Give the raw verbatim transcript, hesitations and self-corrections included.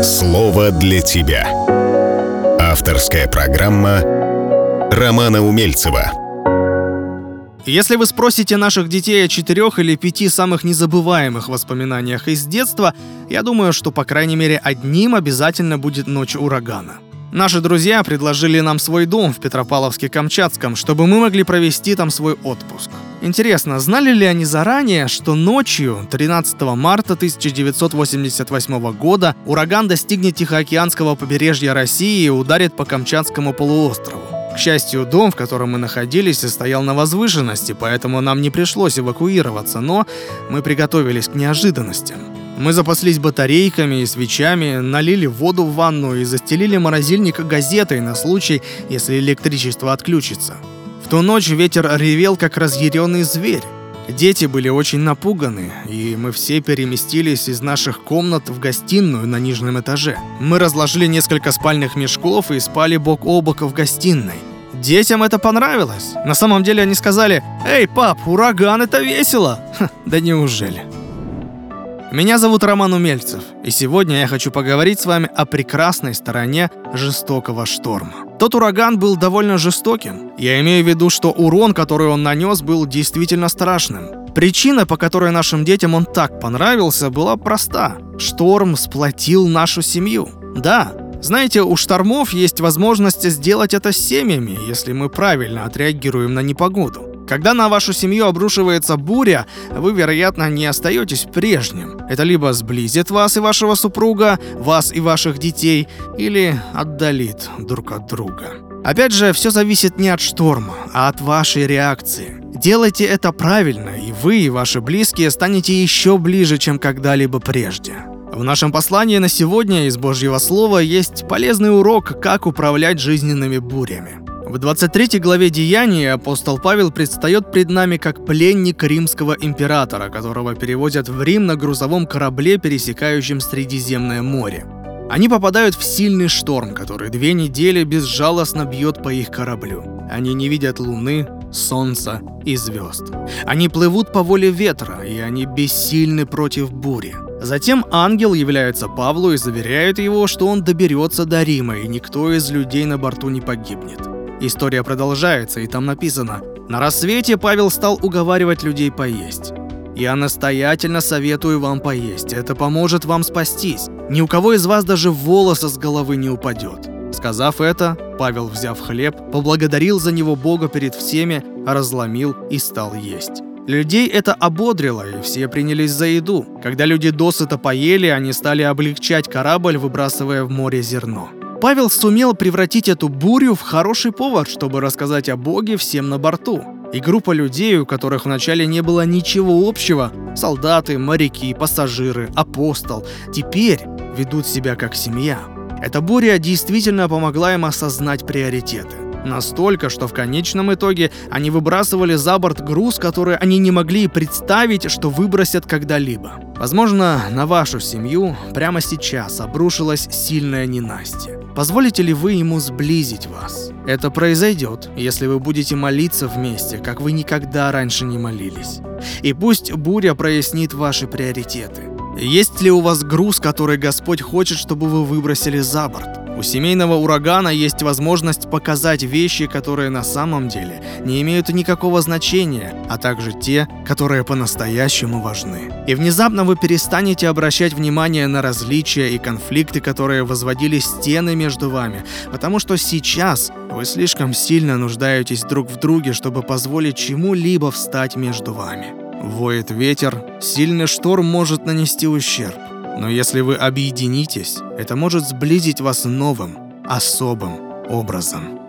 Слово для тебя. Авторская программа Романа Умельцева. Если вы спросите наших детей о четырех или пяти самых незабываемых воспоминаниях из детства, я думаю, что по крайней мере одним обязательно будет ночь урагана. Наши друзья предложили нам свой дом в Петропавловске-Камчатском, чтобы мы могли провести там свой отпуск. Интересно, знали ли они заранее, что ночью тринадцатого марта тысяча девятьсот восемьдесят восьмого года ураган достигнет Тихоокеанского побережья России и ударит по Камчатскому полуострову? К счастью, дом, в котором мы находились, стоял на возвышенности, поэтому нам не пришлось эвакуироваться, но мы приготовились к неожиданностям. Мы запаслись батарейками и свечами, налили воду в ванну и застелили морозильник газетой на случай, если электричество отключится. В ту ночь ветер ревел, как разъяренный зверь. Дети были очень напуганы, и мы все переместились из наших комнат в гостиную на нижнем этаже. Мы разложили несколько спальных мешков и спали бок о бок в гостиной. Детям это понравилось. На самом деле они сказали: «Эй, пап, ураган — это весело!» Ха, да неужели? Меня зовут Роман Умельцев, и сегодня я хочу поговорить с вами о прекрасной стороне жестокого шторма. Тот ураган был довольно жестоким. Я имею в виду, что урон, который он нанес, был действительно страшным. Причина, по которой нашим детям он так понравился, была проста. Шторм сплотил нашу семью. Да, знаете, у штормов есть возможность сделать это с семьями, если мы правильно отреагируем на непогоду. Когда на вашу семью обрушивается буря, вы, вероятно, не остаетесь прежним. Это либо сблизит вас и вашего супруга, вас и ваших детей, или отдалит друг от друга. Опять же, все зависит не от шторма, а от вашей реакции. Делайте это правильно, и вы, и ваши близкие станете еще ближе, чем когда-либо прежде. В нашем послании на сегодня из Божьего Слова есть полезный урок, как управлять жизненными бурями. В двадцать третьей главе Деяний апостол Павел предстает пред нами как пленник римского императора, которого перевозят в Рим на грузовом корабле, пересекающем Средиземное море. Они попадают в сильный шторм, который две недели безжалостно бьет по их кораблю. Они не видят луны, солнца и звезд. Они плывут по воле ветра, и они бессильны против бури. Затем ангел является Павлу и заверяет его, что он доберется до Рима, и никто из людей на борту не погибнет. История продолжается, и там написано: «На рассвете Павел стал уговаривать людей поесть. Я настоятельно советую вам поесть, это поможет вам спастись. Ни у кого из вас даже волоса с головы не упадет». Сказав это, Павел, взяв хлеб, поблагодарил за него Бога перед всеми, разломил и стал есть. Людей это ободрило, и все принялись за еду. Когда люди досыта поели, они стали облегчать корабль, выбрасывая в море зерно. Павел сумел превратить эту бурю в хороший повод, чтобы рассказать о Боге всем на борту. И группа людей, у которых вначале не было ничего общего, солдаты, моряки, пассажиры, апостол, теперь ведут себя как семья. Эта буря действительно помогла им осознать приоритеты. Настолько, что в конечном итоге они выбрасывали за борт груз, который они не могли представить, что выбросят когда-либо. Возможно, на вашу семью прямо сейчас обрушилось сильное ненастье. Позволите ли вы ему сблизить вас? Это произойдет, если вы будете молиться вместе, как вы никогда раньше не молились. И пусть буря прояснит ваши приоритеты. Есть ли у вас груз, который Господь хочет, чтобы вы выбросили за борт? У семейного урагана есть возможность показать вещи, которые на самом деле не имеют никакого значения, а также те, которые по-настоящему важны. И внезапно вы перестанете обращать внимание на различия и конфликты, которые возводили стены между вами, потому что сейчас вы слишком сильно нуждаетесь друг в друге, чтобы позволить чему-либо встать между вами. Воет ветер, сильный шторм может нанести ущерб. Но если вы объединитесь, это может сблизить вас новым, особым образом.